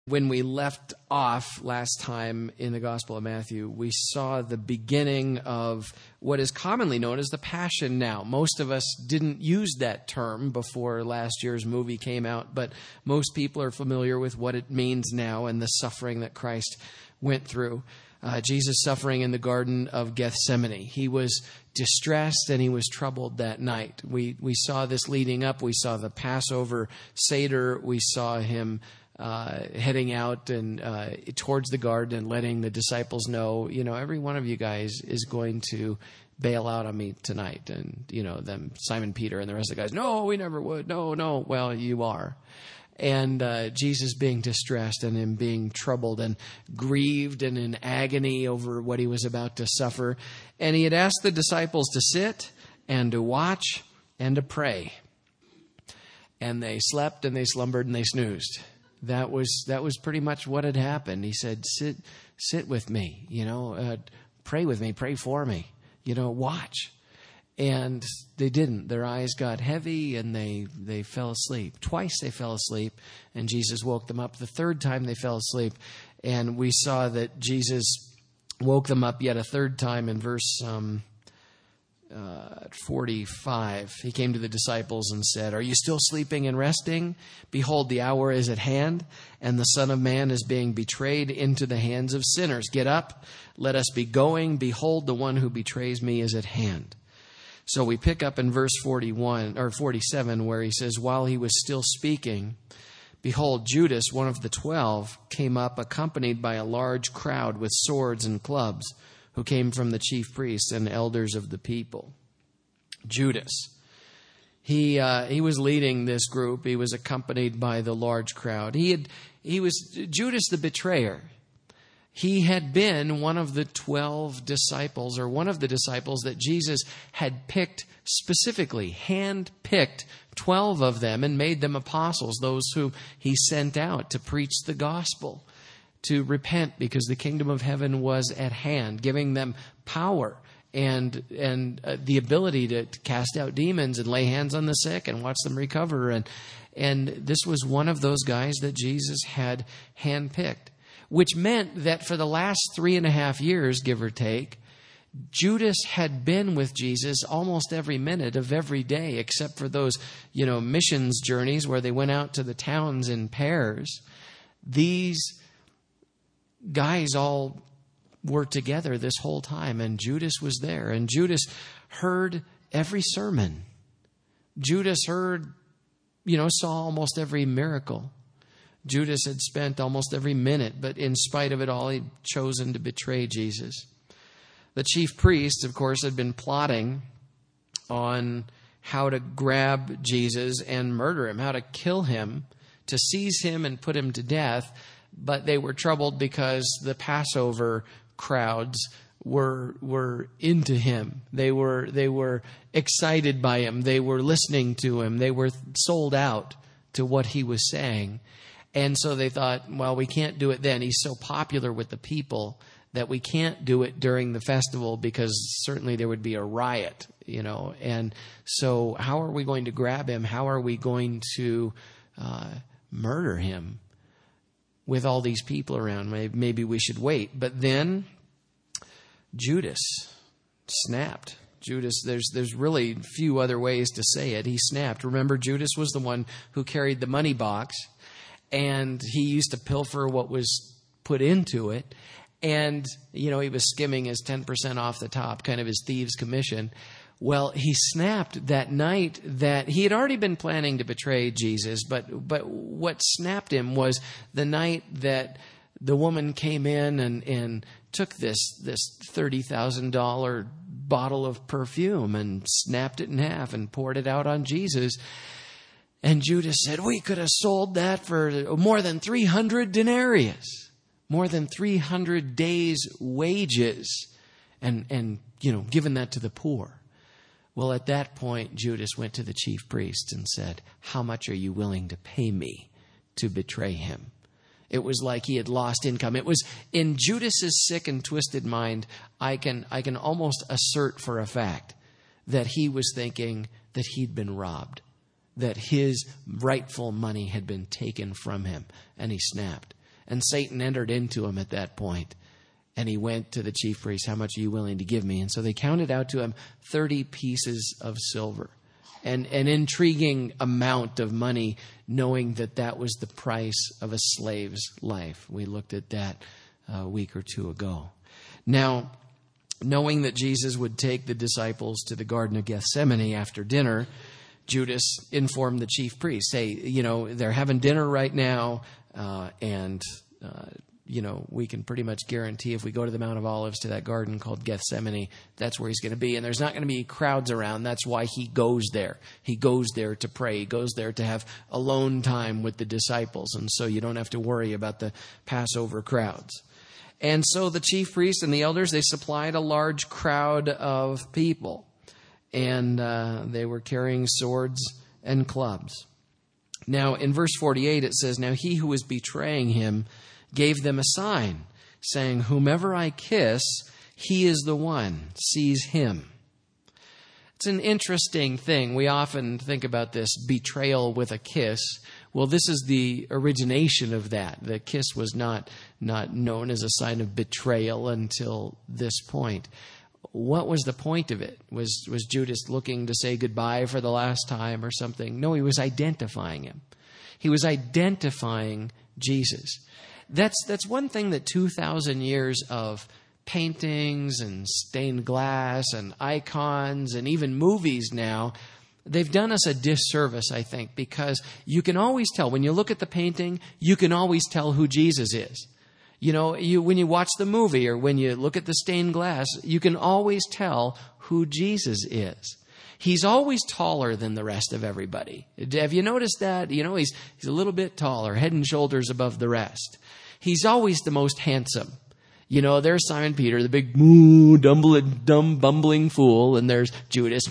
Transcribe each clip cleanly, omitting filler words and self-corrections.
When we left off last time in the Gospel of Matthew, we saw the beginning of what is commonly known as the Passion now. Most of us didn't use that term before last year's movie came out, but most people are familiar with what it means now and the suffering that Christ went through. Jesus suffering in the Garden of Gethsemane. He was distressed and he was troubled that night. We saw this leading up. We saw the Passover Seder. We saw him heading out and towards the garden and letting the disciples know, every one of you guys is going to bail out on me tonight. And, them Simon Peter and the rest of the guys, no, we never would. No. Well, you are. And Jesus being distressed and him being troubled and grieved and in agony over what he was about to suffer. And he had asked the disciples to sit and to watch and to pray. And they slept and they slumbered and they snoozed. That was pretty much what had happened. He said, sit with me, pray with me, pray for me, watch. And they didn't. Their eyes got heavy and they fell asleep. Twice they fell asleep and Jesus woke them up. The third time they fell asleep and we saw that Jesus woke them up yet a third time in verse 45. He came to the disciples and said, "Are you still sleeping and resting? Behold, the hour is at hand, and the Son of Man is being betrayed into the hands of sinners. Get up, let us be going. Behold, the one who betrays me is at hand." So we pick up in verse 41 or 47 where he says, "While he was still speaking, behold, Judas, one of the 12, came up accompanied by a large crowd with swords and clubs, who came from the chief priests and elders of the people." Judas. He was leading this group. He was accompanied by the large crowd. He was Judas the betrayer. He had been one of the 12 disciples, or one of the disciples that Jesus had picked specifically, hand-picked 12 of them and made them apostles, those who he sent out to preach the gospel, to repent because the kingdom of heaven was at hand, giving them power and the ability to cast out demons and lay hands on the sick and watch them recover. And this was one of those guys that Jesus had handpicked, which meant that for the last 3.5 years, give or take, Judas had been with Jesus almost every minute of every day, except for those, missions journeys where they went out to the towns in pairs. These guys all were together this whole time, and Judas was there, and Judas heard every sermon. Judas heard, saw almost every miracle. Judas had spent almost every minute, but in spite of it all, he'd chosen to betray Jesus. The chief priests, of course, had been plotting on how to grab Jesus and murder him, how to kill him, to seize him and put him to death. But they were troubled because the Passover crowds were into him. They were excited by him. They were listening to him. They were sold out to what he was saying. And so they thought, well, we can't do it then. He's so popular with the people that we can't do it during the festival because certainly there would be a riot, And so how are we going to grab him? How are we going to murder him? With all these people around, maybe we should wait. But then Judas snapped. Judas, there's really few other ways to say it. He snapped. Remember, Judas was the one who carried the money box, and he used to pilfer what was put into it. And, he was skimming his 10% off the top, kind of his thieves' commission. Well, he snapped that night that he had already been planning to betray Jesus, but what snapped him was the night that the woman came in and took this $30,000 bottle of perfume and snapped it in half and poured it out on Jesus. And Judas said, "We could have sold that for more than 300 denarii, more than 300 days' wages, and given that to the poor." Well, at that point, Judas went to the chief priests and said, "How much are you willing to pay me to betray him?" It was like he had lost income. It was in Judas's sick and twisted mind. I can almost assert for a fact that he was thinking that he'd been robbed, that his rightful money had been taken from him, and he snapped. And Satan entered into him at that point. And he went to the chief priest, how much are you willing to give me? And so they counted out to him 30 pieces of silver. An intriguing amount of money, knowing that that was the price of a slave's life. We looked at that a week or two ago. Now, knowing that Jesus would take the disciples to the Garden of Gethsemane after dinner, Judas informed the chief priests, hey, they're having dinner right now, and we can pretty much guarantee if we go to the Mount of Olives to that garden called Gethsemane, that's where he's going to be. And there's not going to be crowds around. That's why he goes there. He goes there to pray. He goes there to have alone time with the disciples. And so you don't have to worry about the Passover crowds. And so the chief priests and the elders, they supplied a large crowd of people. And they were carrying swords and clubs. Now, in verse 48, it says, now he who was betraying him gave them a sign, saying, whomever I kiss, he is the one. Seize him. It's an interesting thing. We often think about this betrayal with a kiss. Well, this is the origination of that. The kiss was not known as a sign of betrayal until this point. What was the point of it? Was Judas looking to say goodbye for the last time or something? No, he was identifying him. He was identifying Jesus. That's one thing that 2,000 years of paintings and stained glass and icons and even movies now, they've done us a disservice, I think, because you can always tell. When you look at the painting, you can always tell who Jesus is. When you watch the movie or when you look at the stained glass, you can always tell who Jesus is. He's always taller than the rest of everybody. Have you noticed that? He's a little bit taller, head and shoulders above the rest. He's always the most handsome. There's Simon Peter, the big dumb bumbling fool, and there's Judas,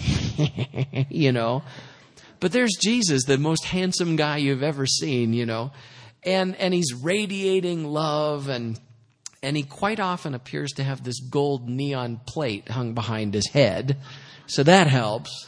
But there's Jesus, the most handsome guy you've ever seen, And he's radiating love, and he quite often appears to have this gold neon plate hung behind his head. So that helps.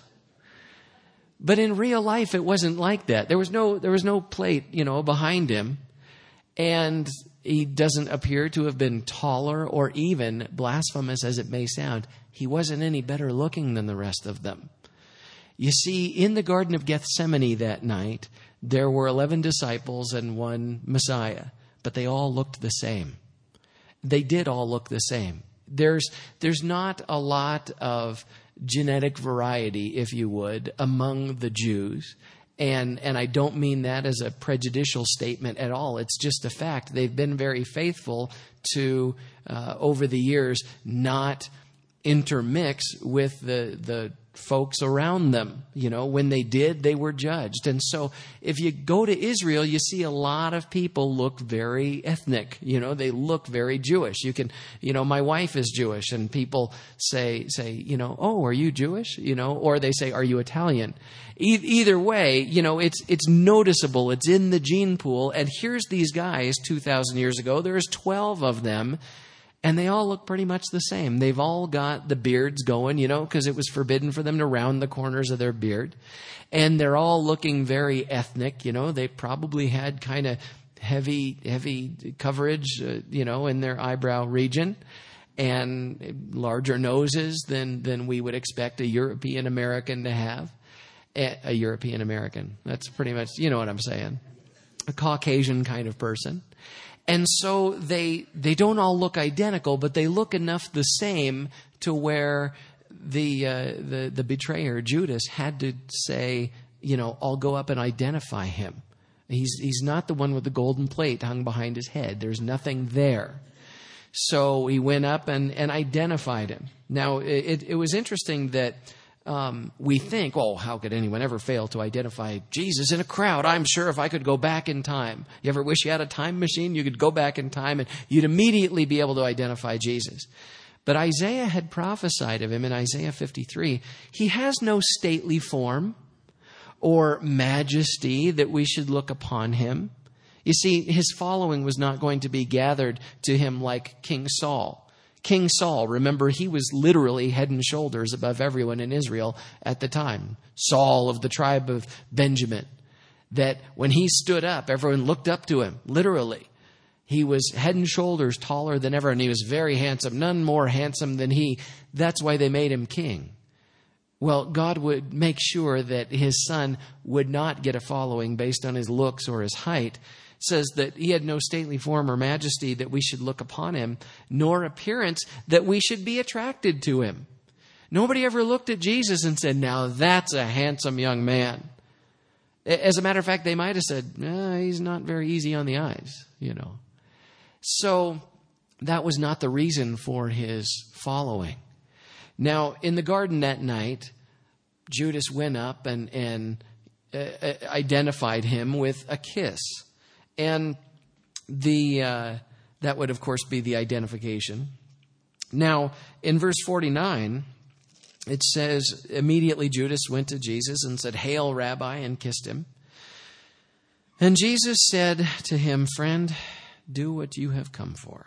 But in real life, it wasn't like that. There was no plate, behind him. And he doesn't appear to have been taller or even, blasphemous as it may sound, he wasn't any better looking than the rest of them. You see, in the Garden of Gethsemane that night, there were 11 disciples and one Messiah, but they all looked the same. They did all look the same. There's not a lot of genetic variety, if you would, among the Jews. And I don't mean that as a prejudicial statement at all. It's just a fact. They've been very faithful to, over the years, not intermix with the folks around them. When they did, they were judged. And so if you go to Israel, you see a lot of people look very ethnic. They look very Jewish. You can, my wife is Jewish, and people say, oh, are you Jewish? Or they say, are you Italian? Either way, it's noticeable. It's in the gene pool. And here's these guys 2,000 years ago. There's 12 of them. And they all look pretty much the same. They've all got the beards going, because it was forbidden for them to round the corners of their beard. And they're all looking very ethnic, They probably had kind of heavy coverage, in their eyebrow region. And larger noses than we would expect a European American to have. A European American. That's pretty much, what I'm saying. A Caucasian kind of person. And so they don't all look identical, but they look enough the same to where the betrayer, Judas, had to say, I'll go up and identify him. He's not the one with the golden plate hung behind his head. There's nothing there. So he went up and identified him. Now, it was interesting that we think, how could anyone ever fail to identify Jesus in a crowd? I'm sure if I could go back in time. You ever wish you had a time machine? You could go back in time and you'd immediately be able to identify Jesus. But Isaiah had prophesied of him in Isaiah 53. He has no stately form or majesty that we should look upon him. You see, his following was not going to be gathered to him like King Saul. King Saul, remember, he was literally head and shoulders above everyone in Israel at the time. Saul of the tribe of Benjamin. That when he stood up, everyone looked up to him, literally. He was head and shoulders taller than ever, and he was very handsome, none more handsome than he. That's why they made him king. Well, God would make sure that his son would not get a following based on his looks or his height. It says that he had no stately form or majesty that we should look upon him, nor appearance that we should be attracted to him. Nobody ever looked at Jesus and said, now that's a handsome young man. As a matter of fact, they might have said, he's not very easy on the eyes, So that was not the reason for his following. Now, in the garden that night, Judas went up and identified him with a kiss. And that would, of course, be the identification. Now, in verse 49, it says, immediately Judas went to Jesus and said, "Hail, Rabbi," and kissed him. And Jesus said to him, "Friend, do what you have come for."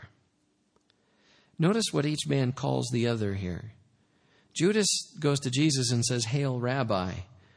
Notice what each man calls the other here. Judas goes to Jesus and says, "Hail, Rabbi."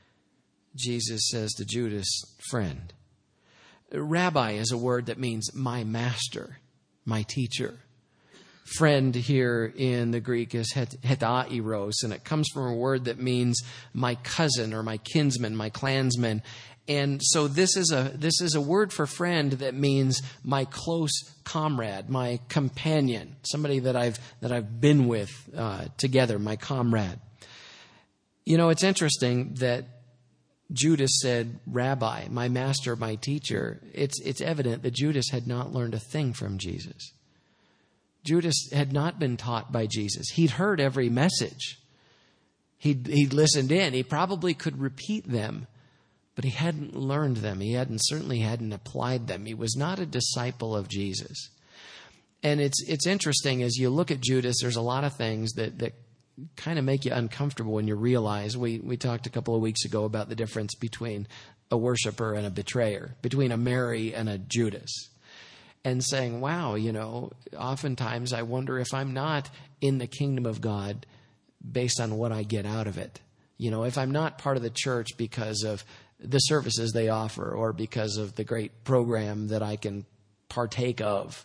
Jesus says to Judas, "Friend." Rabbi is a word that means my master, my teacher. Friend here in the Greek is hetairos, and it comes from a word that means my cousin or my kinsman, my clansman. And so this is a word for friend that means my close comrade, my companion, somebody that I've been with together, my comrade. It's interesting that Judas said, "Rabbi," my master, my teacher. It's evident that Judas had not learned a thing from Jesus. Judas had not been taught by Jesus. He'd heard every message. He'd listened in. He probably could repeat them, but he hadn't learned them. He certainly hadn't applied them. He was not a disciple of Jesus. And it's interesting, as you look at Judas, there's a lot of things that kind of make you uncomfortable when you realize, we talked a couple of weeks ago about the difference between a worshiper and a betrayer, between a Mary and a Judas. And saying, wow, oftentimes I wonder if I'm not in the kingdom of God based on what I get out of it. If I'm not part of the church because of the services they offer or because of the great program that I can partake of.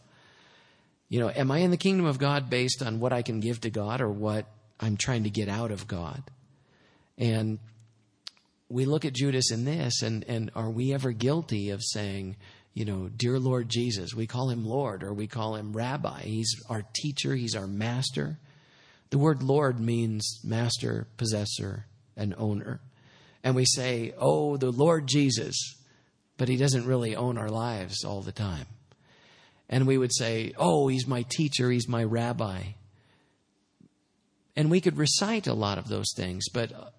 Am I in the kingdom of God based on what I can give to God or what I'm trying to get out of God? And we look at Judas in this, and are we ever guilty of saying, "Dear Lord Jesus," we call him Lord or we call him Rabbi. He's our teacher. He's our master. The word Lord means master, possessor, and owner. And we say, "Oh, the Lord Jesus," but he doesn't really own our lives all the time. And we would say, "Oh, he's my teacher. He's my rabbi." And we could recite a lot of those things. But,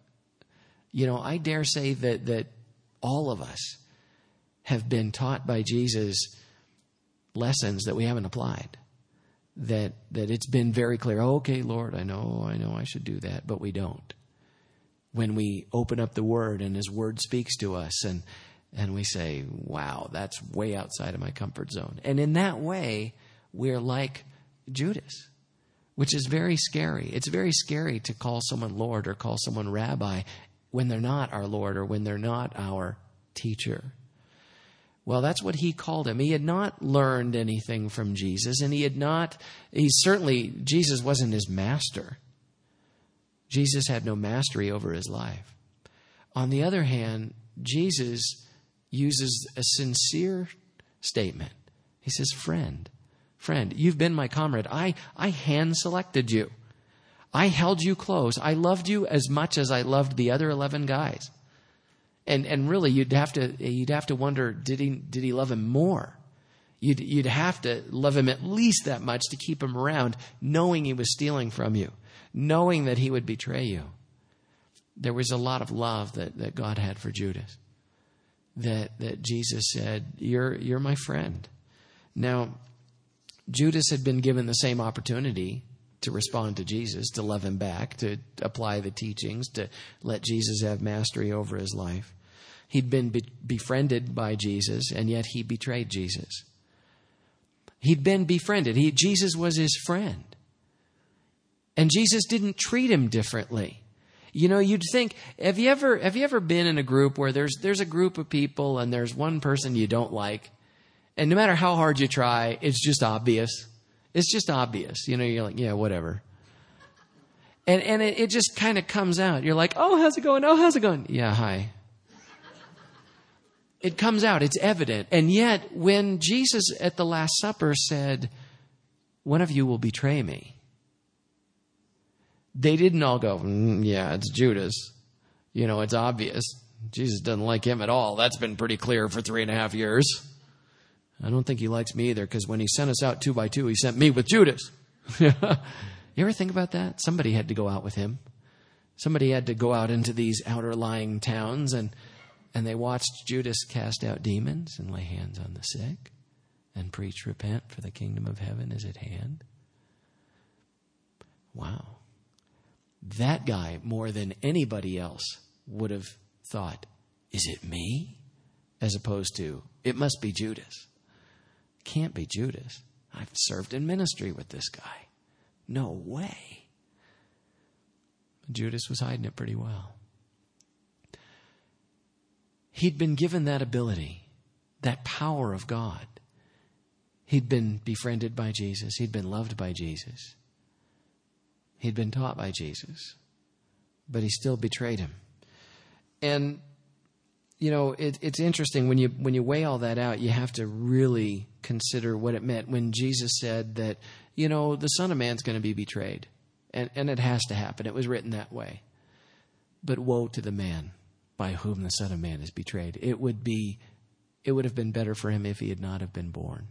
I dare say that all of us have been taught by Jesus lessons that we haven't applied. That it's been very clear, "Okay, Lord, I know I should do that," but we don't. When we open up the Word and His Word speaks to us and we say, "Wow, that's way outside of my comfort zone." And in that way, we're like Judas, which is very scary. It's very scary to call someone Lord or call someone Rabbi when they're not our Lord or when they're not our teacher. Well, that's what he called him. He had not learned anything from Jesus, and Jesus wasn't his master. Jesus had no mastery over his life. On the other hand, Jesus uses a sincere statement. He says, friend, you've been my comrade. I hand-selected you. I held you close. I loved you as much as I loved the other 11 guys. And really, you'd have to wonder, did he love him more? You'd have to love him at least that much to keep him around, knowing he was stealing from you, knowing that he would betray you. There was a lot of love that God had for Judas. That Jesus said, "You're my friend." Now, Judas had been given the same opportunity to respond to Jesus, to love him back, to apply the teachings, to let Jesus have mastery over his life. He'd been befriended by Jesus, and yet he betrayed Jesus. He'd been befriended. Jesus was his friend. And Jesus didn't treat him differently. You'd think, have you ever been in a group where there's a group of people and there's one person you don't like, And no matter how hard you try, it's just obvious. It's just obvious. You know, you're like, yeah, whatever. And it just kind of comes out. You're like, oh, how's it going? Oh, how's it going? Yeah, hi. It comes out. It's evident. And yet, when Jesus at the Last Supper said, one of you will betray me, they didn't all go, yeah, it's Judas. You know, it's obvious. Jesus doesn't like him at all. That's been pretty clear for 3.5 years. I don't think he likes me either, because when he sent us out 2 by 2, he sent me with Judas. You ever think about that? Somebody had to go out with him. Somebody had to go out into these outer lying towns, and they watched Judas cast out demons and lay hands on the sick and preach, repent, for the kingdom of heaven is at hand. Wow. That guy, more than anybody else, would have thought, is it me? As opposed to, it must be Judas. Can't be Judas. I've served in ministry with this guy. No way. Judas was hiding it pretty well. He'd been given that ability, that power of God. He'd been befriended by Jesus. He'd been loved by Jesus. He'd been taught by Jesus. But he still betrayed him. And, you know, it's interesting when you weigh all that out, you have to really consider what it meant when Jesus said that, you know, the Son of Man's going to be betrayed. And it has to happen. It was written that way. But woe to the man by whom the Son of Man is betrayed. It would have been better for him if he had not have been born.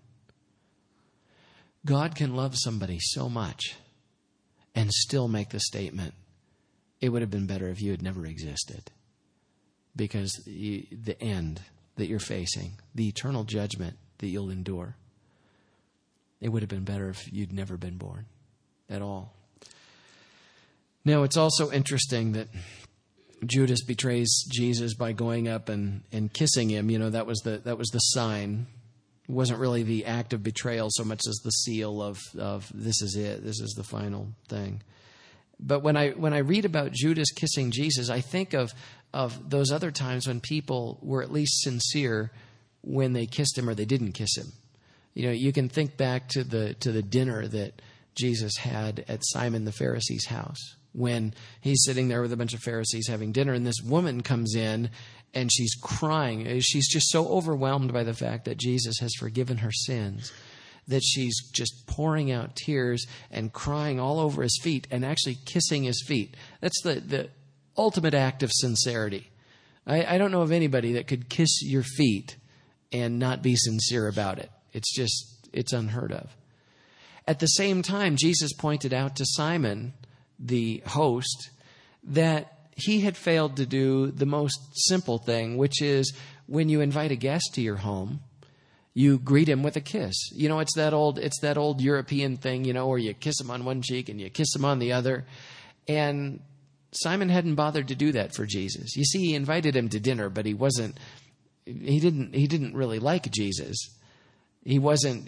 God can love somebody so much and still make the statement, it would have been better if you had never existed. Because the end that you're facing, the eternal judgment that you'll endure, it would have been better if you'd never been born at all. Now, it's also interesting that Judas betrays Jesus by going up and kissing him. You know, that was the sign. It wasn't really the act of betrayal so much as the seal of this is it. This is the final thing. But when I read about Judas kissing Jesus, I think of those other times when people were at least sincere when they kissed him or they didn't kiss him. You know, you can think back to the dinner that Jesus had at Simon the Pharisee's house, when he's sitting there with a bunch of Pharisees having dinner, and this woman comes in and she's crying. She's just so overwhelmed by the fact that Jesus has forgiven her sins that she's just pouring out tears and crying all over his feet and actually kissing his feet. That's the ultimate act of sincerity. I don't know of anybody that could kiss your feet and not be sincere about it. It's unheard of. At the same time, Jesus pointed out to Simon, the host, that he had failed to do the most simple thing, which is when you invite a guest to your home, you greet him with a kiss. You know, it's that old European thing, you know, where you kiss him on one cheek and you kiss him on the other. And Simon hadn't bothered to do that for Jesus. You see, he invited him to dinner, but he didn't really like Jesus. He wasn't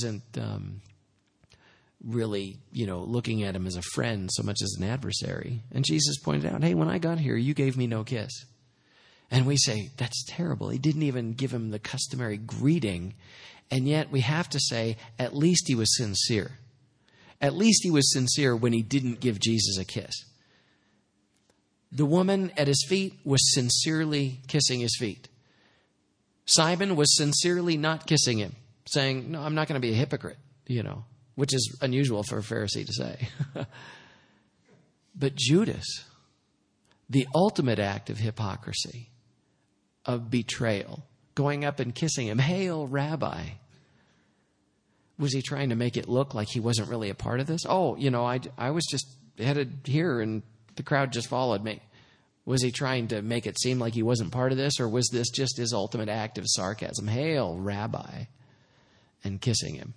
really, you know, looking at him as a friend so much as an adversary. And Jesus pointed out, hey, when I got here, you gave me no kiss. And we say, that's terrible. He didn't even give him the customary greeting. And yet we have to say, at least he was sincere. At least he was sincere when he didn't give Jesus a kiss. The woman at his feet was sincerely kissing his feet. Simon was sincerely not kissing him, saying, no, I'm not going to be a hypocrite, you know, which is unusual for a Pharisee to say. But Judas, the ultimate act of hypocrisy, of betrayal, going up and kissing him, hail, Rabbi. Was he trying to make it look like he wasn't really a part of this? Oh, you know, I was just headed here and the crowd just followed me. Was he trying to make it seem like he wasn't part of this, or was this just his ultimate act of sarcasm? Hail, Rabbi, and kissing him.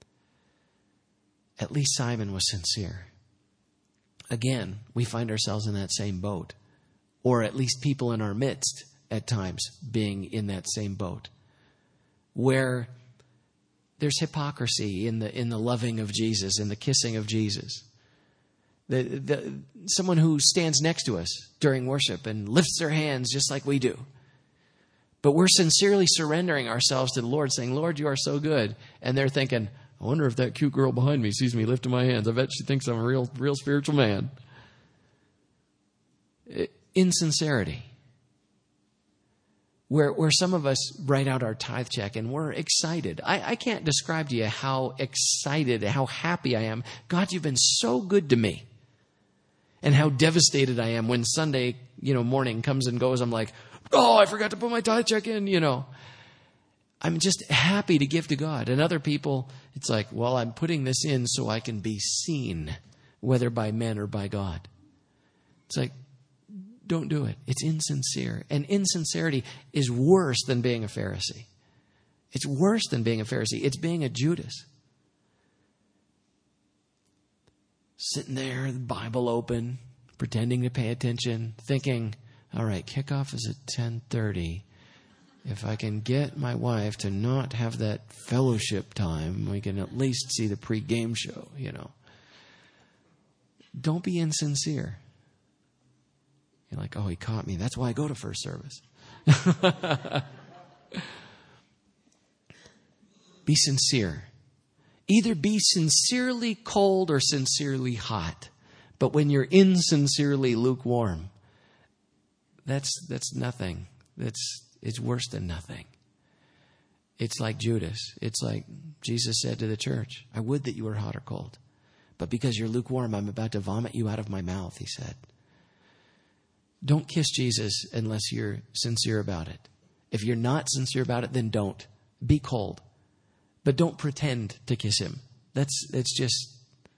At least Simon was sincere. Again, we find ourselves in that same boat, or at least people in our midst at times being in that same boat, where there's hypocrisy in the loving of Jesus, in the kissing of Jesus. Someone who stands next to us during worship and lifts their hands just like we do, But we're sincerely surrendering ourselves to the Lord, saying, Lord, you are so good. And they're thinking, I wonder if that cute girl behind me sees me lifting my hands. I bet she thinks I'm a real spiritual man. Insincerity. Where some of us write out our tithe check and we're excited. I can't describe to you how excited, how happy I am. God, you've been so good to me. And how devastated I am when Sunday, morning comes and goes. I'm like, oh, I forgot to put my tithe check in, I'm just happy to give to God. And other people, it's like, well, I'm putting this in so I can be seen, whether by men or by God. It's like, don't do it. It's insincere. And insincerity is worse than being a Pharisee. It's worse than being a Pharisee. It's being a Judas. Sitting there, the Bible open, pretending to pay attention, thinking, all right, kickoff is at 10:30. If I can get my wife to not have that fellowship time, we can at least see the pre-game show, Don't be insincere. You're like, oh, he caught me. That's why I go to first service. Be sincere. Either be sincerely cold or sincerely hot. But when you're insincerely lukewarm, that's nothing. It's worse than nothing. It's like Judas. It's like Jesus said to the church, I would that you were hot or cold. But because you're lukewarm, I'm about to vomit you out of my mouth, he said. Don't kiss Jesus unless you're sincere about it. If you're not sincere about it, then don't. Be cold. But don't pretend to kiss him. It's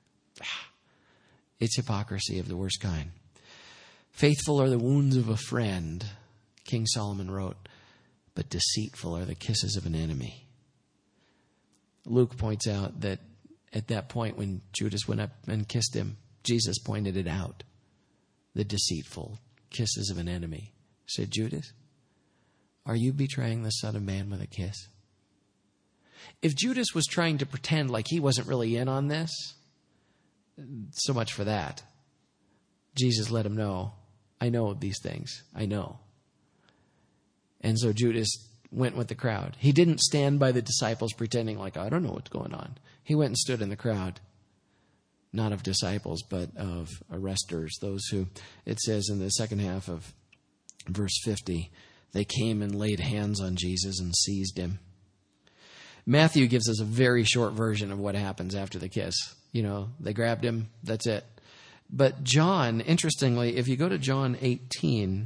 hypocrisy of the worst kind. Faithful are the wounds of a friend, King Solomon wrote, but deceitful are the kisses of an enemy. Luke points out that at that point when Judas went up and kissed him, Jesus pointed it out. The deceitful kisses of an enemy. He said, Judas, are you betraying the Son of Man with a kiss? If Judas was trying to pretend like he wasn't really in on this, so much for that. Jesus let him know, I know these things. I know. And so Judas went with the crowd. He didn't stand by the disciples pretending like, I don't know what's going on. He went and stood in the crowd. Not of disciples, but of arresters. Those who, it says in the second half of verse 50, they came and laid hands on Jesus and seized him. Matthew gives us a very short version of what happens after the kiss. They grabbed him. That's it. But John, interestingly, if you go to John 18,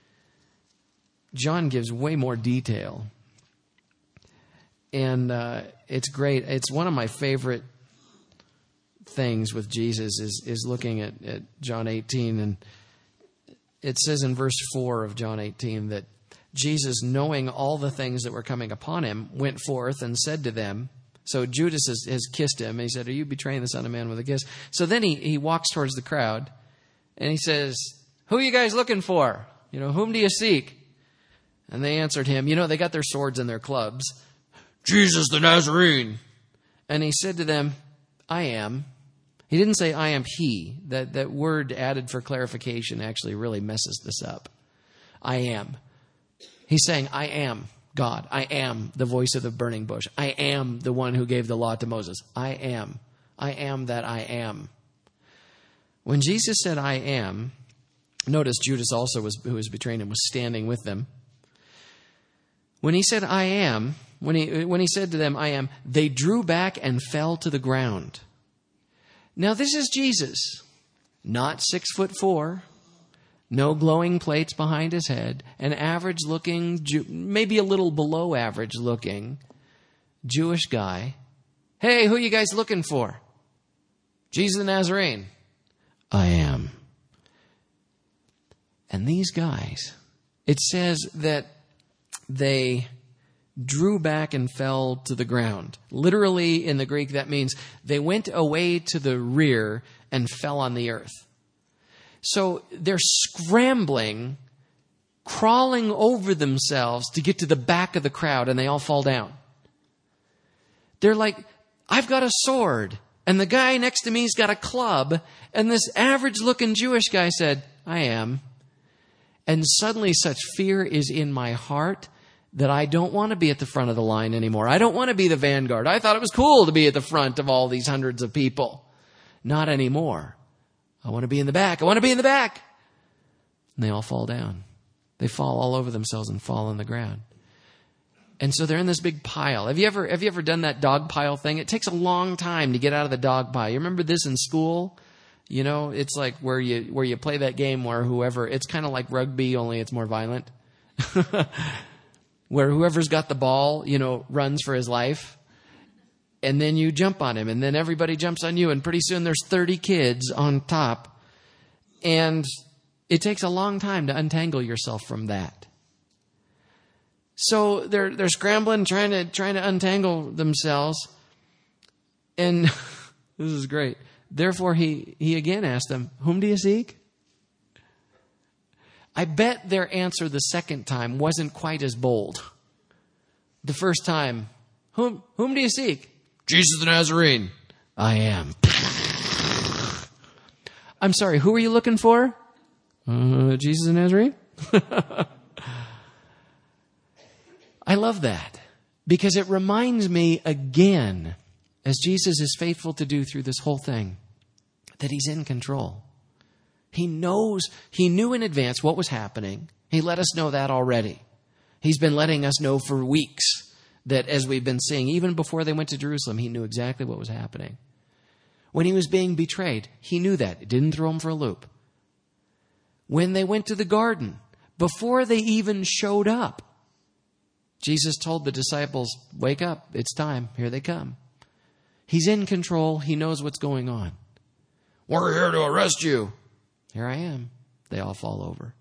John gives way more detail. And it's great. It's one of my favorite things with Jesus is looking at John 18. And it says in verse 4 of John 18 that Jesus, knowing all the things that were coming upon him, went forth and said to them, so Judas has kissed him. And he said, are you betraying the Son of Man with a kiss? So then he walks towards the crowd and he says, who are you guys looking for? Whom do you seek? And they answered him, they got their swords and their clubs. Jesus the Nazarene. And he said to them, I am. He didn't say, I am he. That word added for clarification actually really messes this up. I am. He's saying, I am God. I am the voice of the burning bush. I am the one who gave the law to Moses. I am. I am that I am. When Jesus said, I am, notice Judas also, who was betraying him, was standing with them. When he said, I am, when he said to them, I am, they drew back and fell to the ground. Now this is Jesus, not 6'4", no glowing plates behind his head, an average looking, maybe a little below average looking Jewish guy. Hey, who are you guys looking for? Jesus the Nazarene. I am. And these guys, it says that they drew back and fell to the ground. Literally in the Greek, that means they went away to the rear and fell on the earth. So they're scrambling, crawling over themselves to get to the back of the crowd, and they all fall down. They're like, I've got a sword, and the guy next to me's got a club, and this average-looking Jewish guy said, I am. And suddenly such fear is in my heart that I don't want to be at the front of the line anymore. I don't want to be the vanguard. I thought it was cool to be at the front of all these hundreds of people. Not anymore. I want to be in the back. I want to be in the back. And they all fall down. They fall all over themselves and fall on the ground. And so they're in this big pile. Have you ever done that dog pile thing? It takes a long time to get out of the dog pile. You remember this in school? You know, it's like where you play that game where whoever, it's kind of like rugby, only it's more violent. Where whoever's got the ball, runs for his life. And then you jump on him, and then everybody jumps on you, and pretty soon there's 30 kids on top. And it takes a long time to untangle yourself from that. So they're scrambling, trying to untangle themselves. And this is great. Therefore, he again asked them, "Whom do you seek?" I bet their answer the second time wasn't quite as bold. The first time, whom do you seek? Jesus the Nazarene. I am. I'm sorry, who are you looking for? Jesus the Nazarene? I love that because it reminds me again, as Jesus is faithful to do through this whole thing, that he's in control. He knew in advance what was happening. He let us know that already. He's been letting us know for weeks that, as we've been seeing, even before they went to Jerusalem, he knew exactly what was happening. When he was being betrayed, he knew that. It didn't throw him for a loop. When they went to the garden, before they even showed up, Jesus told the disciples, "Wake up, it's time, here they come." He's in control. He knows what's going on. "We're here to arrest you." "Here I am." They all fall over.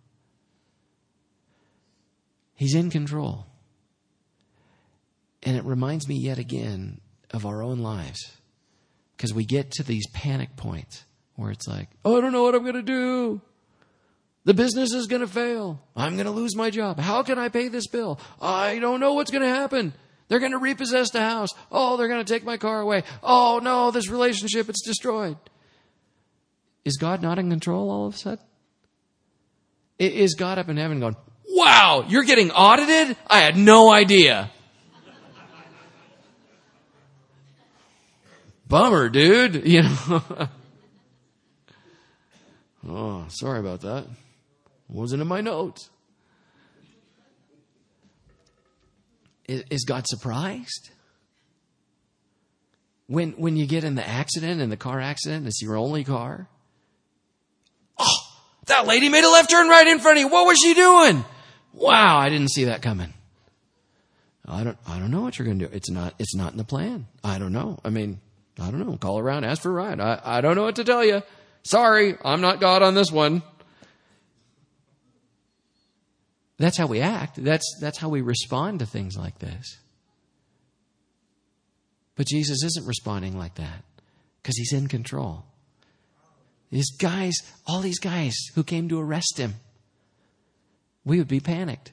He's in control. And it reminds me yet again of our own lives. Because we get to these panic points where it's like, "Oh, I don't know what I'm going to do. The business is going to fail. I'm going to lose my job. How can I pay this bill? I don't know what's going to happen. They're going to repossess the house. Oh, they're going to take my car away. Oh, no, this relationship, it's destroyed." Is God not in control all of a sudden? Is God up in heaven going, "Wow, you're getting audited? I had no idea. Bummer, dude." "Oh, sorry about that. Wasn't in my notes." Is God surprised? When you get in the accident, in the car accident, it's your only car. "Oh, that lady made a left turn right in front of you. What was she doing? Wow, I didn't see that coming." I don't know what you're going to do. It's not in the plan. I don't know. I don't know. Call around, ask for a ride. I don't know what to tell you. Sorry, I'm not God on this one. That's how we act. That's how we respond to things like this. But Jesus isn't responding like that because he's in control. All these guys who came to arrest him, we would be panicked.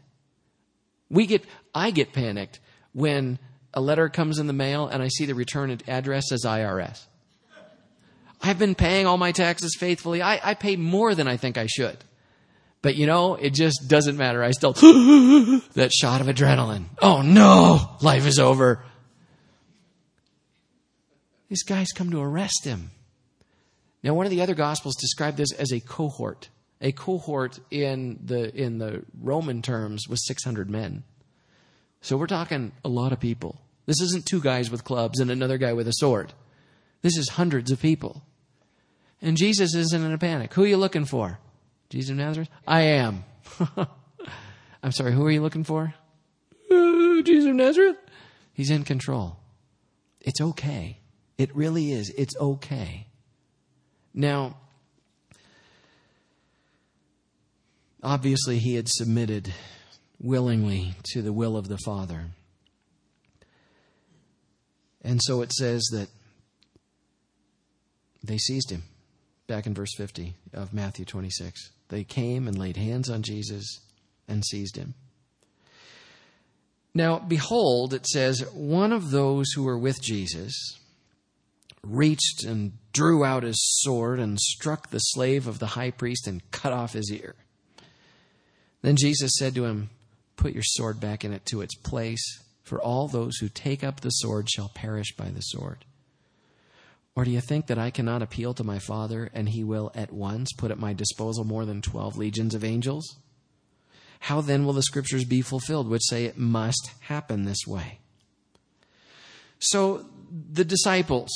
I get panicked when a letter comes in the mail and I see the return address as IRS. I've been paying all my taxes faithfully. I pay more than I think I should. But it just doesn't matter. I still, that shot of adrenaline. Oh no, life is over. These guys come to arrest him. Now, one of the other Gospels described this as a cohort. A cohort in the Roman terms was 600 men. So we're talking a lot of people. This isn't two guys with clubs and another guy with a sword. This is hundreds of people. And Jesus isn't in a panic. "Who are you looking for?" "Jesus of Nazareth?" "I am." "I'm sorry, who are you looking for?" "Jesus of Nazareth." He's in control. It's okay. It really is. It's okay. Now, obviously he had submitted willingly to the will of the Father. And so it says that they seized him. Back in verse 50 of Matthew 26. They came and laid hands on Jesus and seized him. Now, behold, it says, one of those who were with Jesus reached and drew out his sword and struck the slave of the high priest and cut off his ear. Then Jesus said to him, Put your sword back in it to its place, for all those who take up the sword shall perish by the sword. Or do you think that I cannot appeal to my Father, and he will at once put at my disposal more than 12 legions of angels? How then will the scriptures be fulfilled, which say it must happen this way? So the disciples,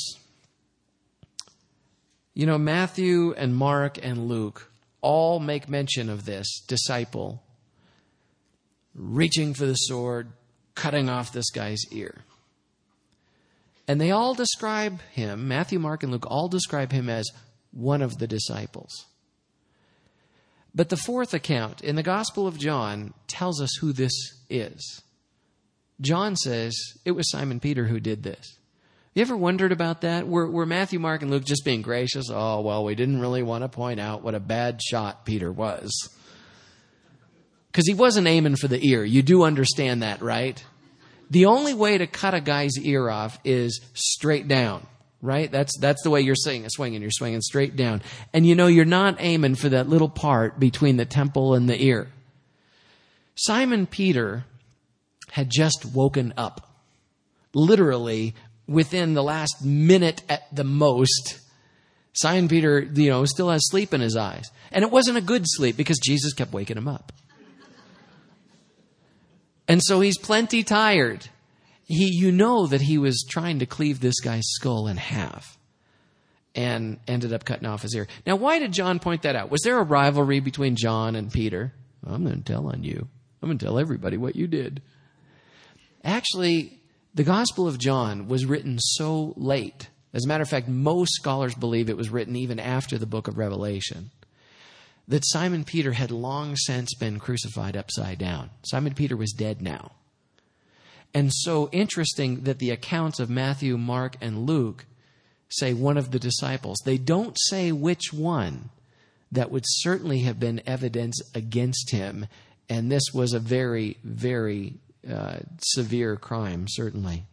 Matthew and Mark and Luke all make mention of this disciple reaching for the sword, cutting off this guy's ear. And they all describe him, Matthew, Mark, and Luke, all describe him as one of the disciples. But the fourth account in the Gospel of John tells us who this is. John says it was Simon Peter who did this. You ever wondered about that? Were Matthew, Mark, and Luke just being gracious? Oh, well, we didn't really want to point out what a bad shot Peter was. Because he wasn't aiming for the ear. You do understand that, right? The only way to cut a guy's ear off is straight down, right? That's the way you're swinging. You're swinging straight down. And you're not aiming for that little part between the temple and the ear. Simon Peter had just woken up. Literally, within the last minute at the most, Simon Peter, still has sleep in his eyes. And it wasn't a good sleep because Jesus kept waking him up. And so he's plenty tired. That he was trying to cleave this guy's skull in half and ended up cutting off his ear. Now, why did John point that out? Was there a rivalry between John and Peter? I'm going to tell on you. I'm going to tell everybody what you did. Actually, the Gospel of John was written so late. As a matter of fact, most scholars believe it was written even after the book of Revelation, that Simon Peter had long since been crucified upside down. Simon Peter was dead now. And so interesting that the accounts of Matthew, Mark, and Luke say one of the disciples. They don't say which one. That would certainly have been evidence against him. And this was a very, very severe crime, certainly.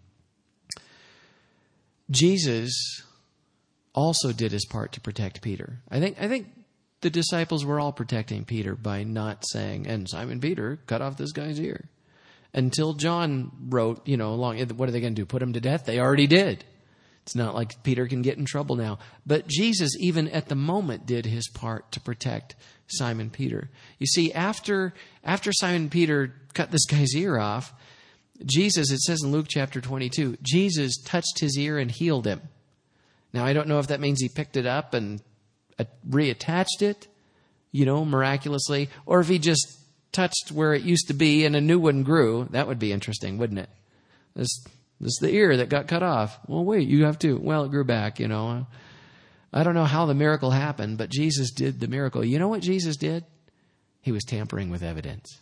Jesus also did his part to protect Peter. I think the disciples were all protecting Peter by not saying, and Simon Peter cut off this guy's ear. Until John wrote, what are they going to do? Put him to death? They already did. It's not like Peter can get in trouble now. But Jesus, even at the moment, did his part to protect Simon Peter. You see, after Simon Peter cut this guy's ear off, Jesus, it says in Luke chapter 22, Jesus touched his ear and healed him. Now, I don't know if that means he picked it up and reattached it, miraculously, or if he just touched where it used to be and a new one grew. That would be interesting, wouldn't it? This is the ear that got cut off. Well, wait, you have to. Well, it grew back, I don't know how the miracle happened, but Jesus did the miracle. You know what Jesus did? He was tampering with evidence.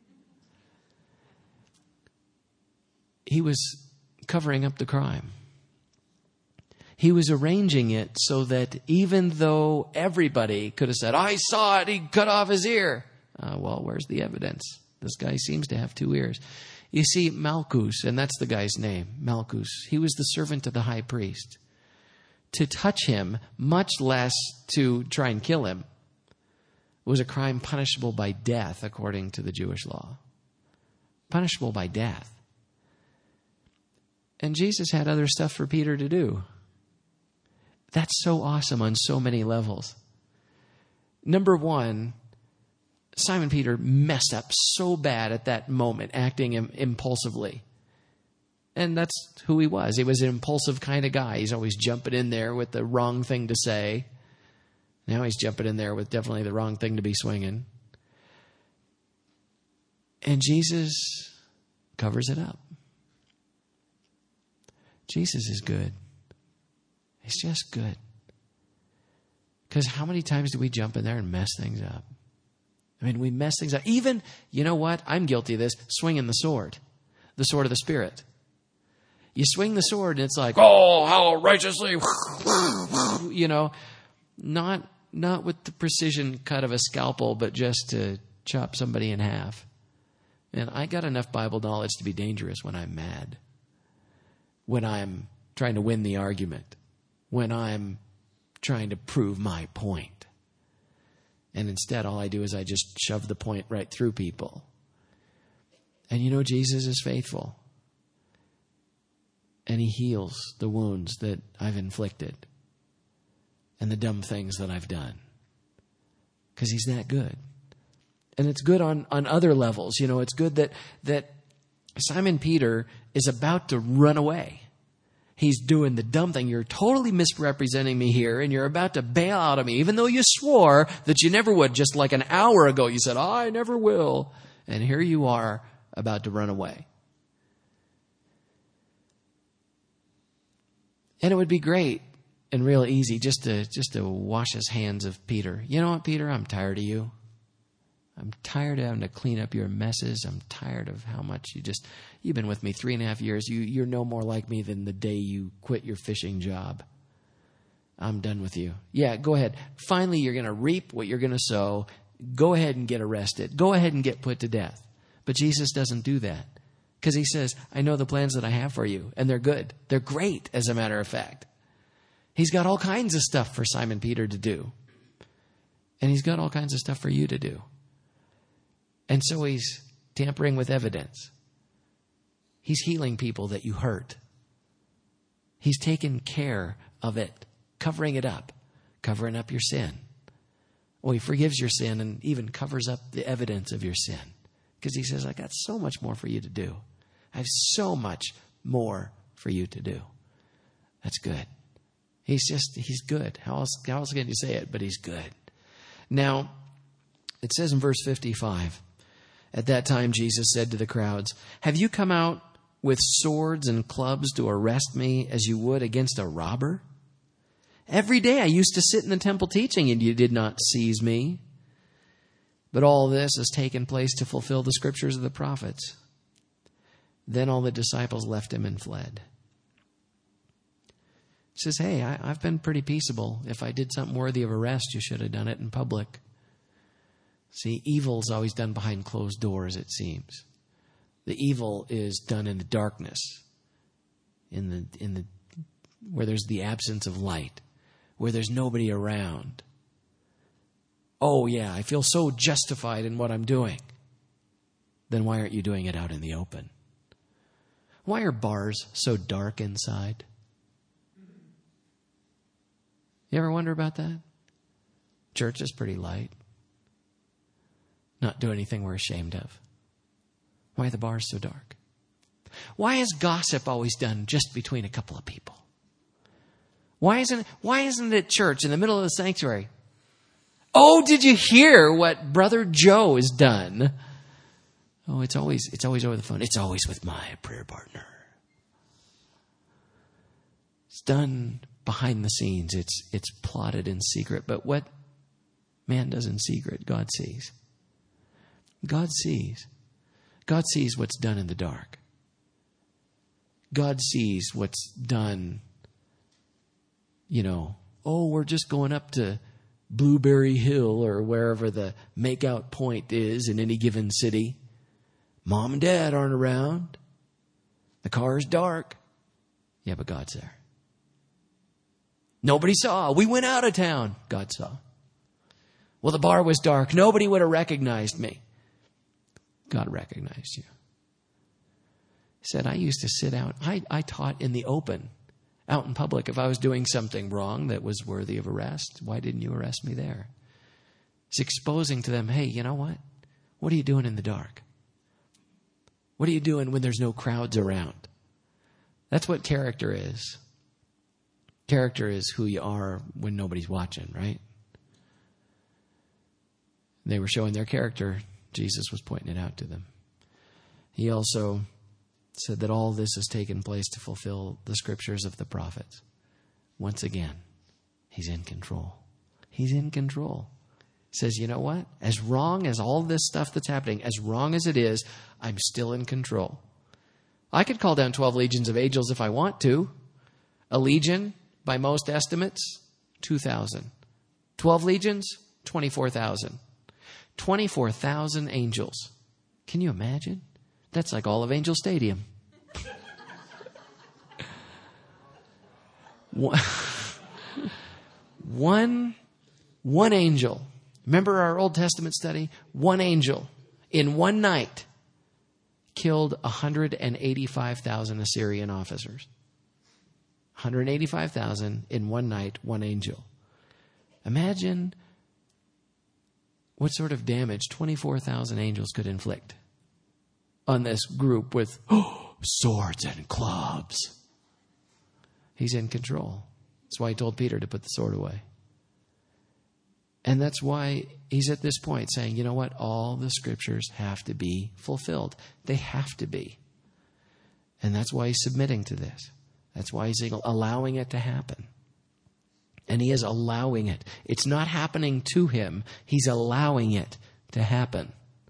He was covering up the crime. He was arranging it so that even though everybody could have said, I saw it, he cut off his ear. Well, where's the evidence? This guy seems to have two ears. You see, Malchus, and that's the guy's name, Malchus, he was the servant of the high priest. To touch him, much less to try and kill him, was a crime punishable by death according to the Jewish law. Punishable by death. And Jesus had other stuff for Peter to do. That's so awesome on so many levels. Number one, Simon Peter messed up so bad at that moment, acting impulsively. And that's who he was. He was an impulsive kind of guy. He's always jumping in there with the wrong thing to say. Now he's jumping in there with definitely the wrong thing to be swinging. And Jesus covers it up. Jesus is good. He's just good. Because how many times do we jump in there and mess things up? I mean, we mess things up. Even, you know what? I'm guilty of this. Swinging the sword of the Spirit. You swing the sword and it's like, oh, how righteously, not with the precision cut of a scalpel, but just to chop somebody in half. And I got enough Bible knowledge to be dangerous when I'm mad. When I'm trying to win the argument. When I'm trying to prove my point. And instead, all I do is I just shove the point right through people. And you know, Jesus is faithful. And he heals the wounds that I've inflicted and the dumb things that I've done. Because he's that good. And it's good on other levels. You know, it's good that Simon Peter is about to run away. He's doing the dumb thing. You're totally misrepresenting me here, and you're about to bail out of me, even though you swore that you never would. Just like an hour ago, you said, I never will. And here you are about to run away. And it would be great and real easy just to wash his hands of Peter. You know what, Peter? I'm tired of you. I'm tired of having to clean up your messes. I'm tired of how much you've been with me 3.5 years. You're no more like me than the day you quit your fishing job. I'm done with you. Yeah, go ahead. Finally, you're going to reap what you're going to sow. Go ahead and get arrested. Go ahead and get put to death. But Jesus doesn't do that. Because he says, I know the plans that I have for you, and they're good. They're great, as a matter of fact. He's got all kinds of stuff for Simon Peter to do. And he's got all kinds of stuff for you to do. And so he's tampering with evidence. He's healing people that you hurt. He's taking care of it, covering it up, covering up your sin. Well, he forgives your sin and even covers up the evidence of your sin. Because he says, I got so much more for you to do. I have so much more for you to do. That's good. He's good. How else can you say it? But he's good. Now, it says in verse 55, at that time Jesus said to the crowds, have you come out with swords and clubs to arrest me as you would against a robber? Every day I used to sit in the temple teaching, and you did not seize me. But all this has taken place to fulfill the scriptures of the prophets. Then all the disciples left him and fled. He says, hey, I've been pretty peaceable. If I did something worthy of arrest, you should have done it in public. See, evil's always done behind closed doors, it seems. The evil is done in the darkness, in the where there's the absence of light, where there's nobody around. Oh, yeah, I feel so justified in what I'm doing. Then why aren't you doing it out in the open? Why are bars so dark inside? You ever wonder about that? Church is pretty light. Not do anything we're ashamed of. Why are the bars so dark? Why is gossip always done just between a couple of people? Why isn't it at church in the middle of the sanctuary? Oh, did you hear what Brother Joe has done? Oh, it's always over the phone. It's always with my prayer partner. It's done behind the scenes. It's plotted in secret. But what man does in secret, God sees. God sees. God sees what's done in the dark. God sees what's done, we're just going up to Blueberry Hill or wherever the makeout point is in any given city. Mom and Dad aren't around. The car's dark. Yeah, but God's there. Nobody saw. We went out of town. God saw. Well, the bar was dark. Nobody would have recognized me. God recognized you. He said, I used to sit out. I taught in the open, out in public. If I was doing something wrong that was worthy of arrest, why didn't you arrest me there? It's exposing to them, hey, you know what? What are you doing in the dark? What are you doing when there's no crowds around? That's what character is. Character is who you are when nobody's watching, right? They were showing their character. Jesus was pointing it out to them. He also said that all this has taken place to fulfill the scriptures of the prophets. Once again, he's in control. He's in control. He says, you know what? As wrong as all this stuff that's happening, as wrong as it is, I'm still in control. I could call down 12 legions of angels if I want to. A legion, by most estimates, 2,000. 12 legions, 24,000. 24,000 angels. Can you imagine? That's like all of Angel Stadium. One angel. Remember our Old Testament study? One angel in one night killed 185,000 Assyrian officers. 185,000 in one night, one angel. Imagine what sort of damage 24,000 angels could inflict on this group with swords and clubs. He's in control. That's why he told Peter to put the sword away. And that's why he's at this point saying, you know what? All the scriptures have to be fulfilled. They have to be. And that's why he's submitting to this. That's why he's allowing it to happen. And he is allowing it. It's not happening to him. He's allowing it to happen.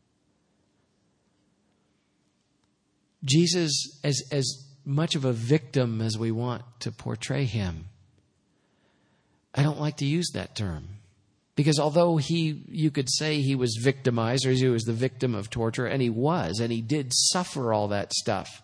Jesus, as much of a victim as we want to portray him, I don't like to use that term. Because although you could say he was victimized, or he was the victim of torture, and he did suffer all that stuff.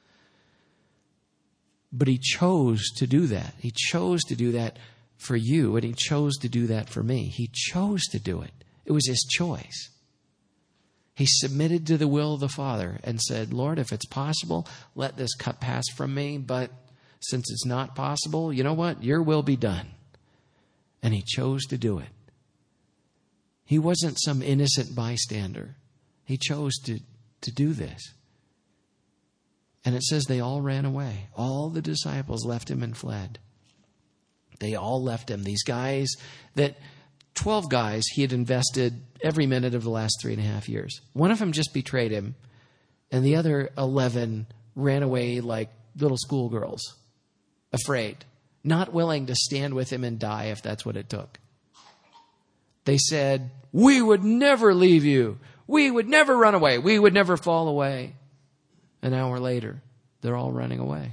But he chose to do that. He chose to do that for you, and he chose to do that for me. He chose to do it. It was his choice. He submitted to the will of the Father and said, Lord, if it's possible, let this cup pass from me. But since it's not possible, you know what? Your will be done. And he chose to do it. He wasn't some innocent bystander. He chose to do this. And it says they all ran away. All the disciples left him and fled. They all left him. These guys, 12 guys he had invested every minute of the last 3.5 years. One of them just betrayed him, and the other 11 ran away like little schoolgirls, afraid, not willing to stand with him and die if that's what it took. They said, we would never leave you. We would never run away. We would never fall away. An hour later, they're all running away.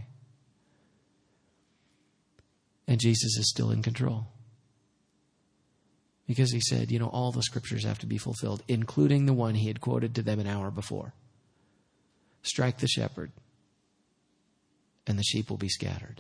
And Jesus is still in control. Because he said, all the scriptures have to be fulfilled, including the one he had quoted to them an hour before. Strike the shepherd, and the sheep will be scattered.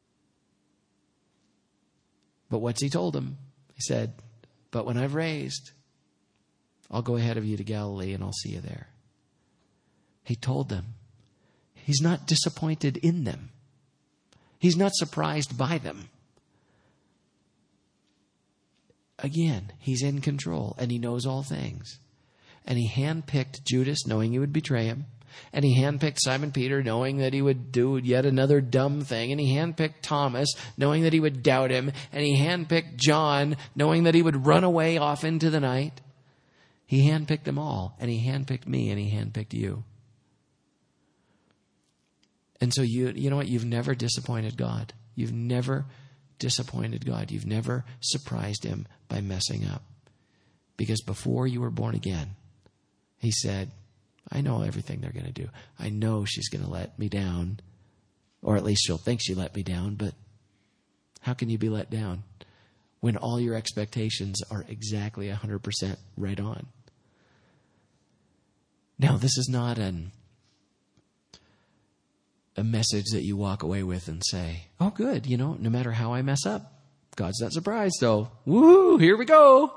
But what's he told them? He said, but when I've raised, I'll go ahead of you to Galilee and I'll see you there. He told them. He's not disappointed in them. He's not surprised by them. Again, he's in control and he knows all things. And he handpicked Judas, knowing he would betray him. And he handpicked Simon Peter, knowing that he would do yet another dumb thing. And he handpicked Thomas, knowing that he would doubt him. And he handpicked John, knowing that he would run away off into the night. He handpicked them all. And he handpicked me, and he handpicked you. And so you know what? You've never disappointed God. You've never disappointed God. You've never surprised him by messing up. Because before you were born again, he said, I know everything they're going to do. I know she's going to let me down. Or at least she'll think she let me down. But how can you be let down when all your expectations are exactly 100% right on? Now, this is not a message that you walk away with and say, oh, good, no matter how I mess up, God's not surprised, so woo, here we go.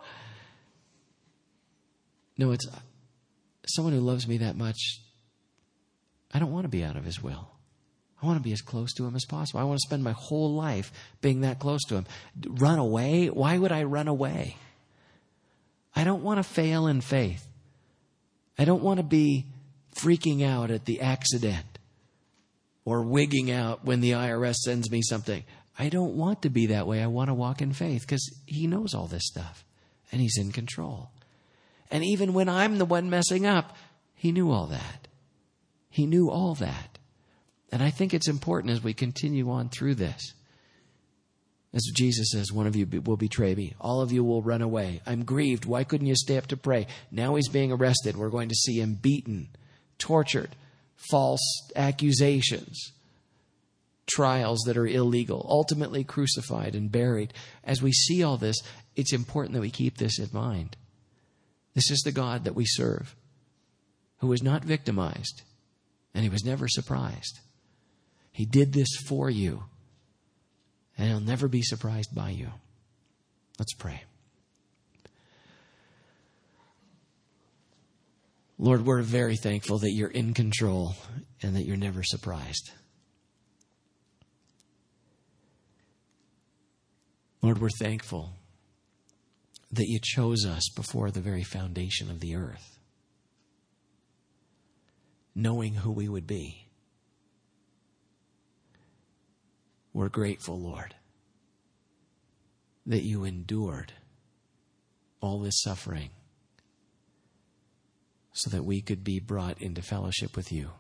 No, it's someone who loves me that much. I don't want to be out of his will. I want to be as close to him as possible. I want to spend my whole life being that close to him. Run away? Why would I run away? I don't want to fail in faith. I don't want to be freaking out at the accident or wigging out when the IRS sends me something. I don't want to be that way. I want to walk in faith because he knows all this stuff and he's in control. And even when I'm the one messing up, he knew all that. He knew all that. And I think it's important as we continue on through this. As Jesus says, one of you will betray me. All of you will run away. I'm grieved. Why couldn't you stay up to pray? Now he's being arrested. We're going to see him beaten, tortured, false accusations, trials that are illegal, ultimately crucified and buried. As we see all this, it's important that we keep this in mind. This is the God that we serve, who was not victimized, and he was never surprised. He did this for you, and he'll never be surprised by you. Let's pray. Lord, we're very thankful that you're in control and that you're never surprised. Lord, we're thankful that you chose us before the very foundation of the earth, knowing who we would be. We're grateful, Lord, that you endured all this suffering so that we could be brought into fellowship with you.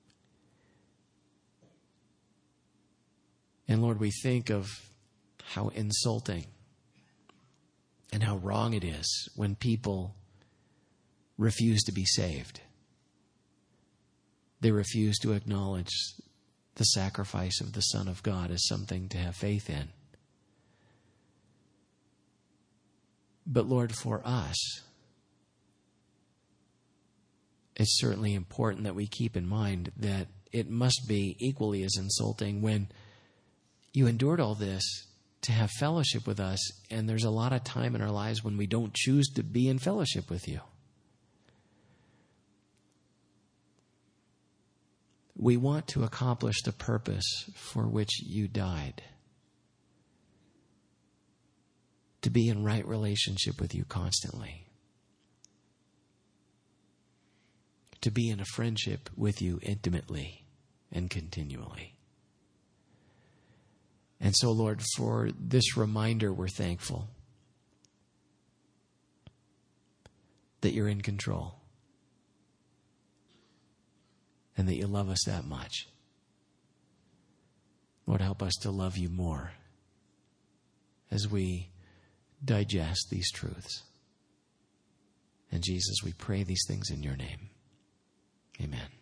And Lord, we think of how insulting and how wrong it is when people refuse to be saved. They refuse to acknowledge the sacrifice of the Son of God as something to have faith in. But Lord, for us, it's certainly important that we keep in mind that it must be equally as insulting when you endured all this to have fellowship with us, and there's a lot of time in our lives when we don't choose to be in fellowship with you. We want to accomplish the purpose for which you died, to be in right relationship with you constantly, to be in a friendship with you intimately and continually. And so, Lord, for this reminder, we're thankful that you're in control and that you love us that much. Lord, help us to love you more as we digest these truths. And Jesus, we pray these things in your name. Amen.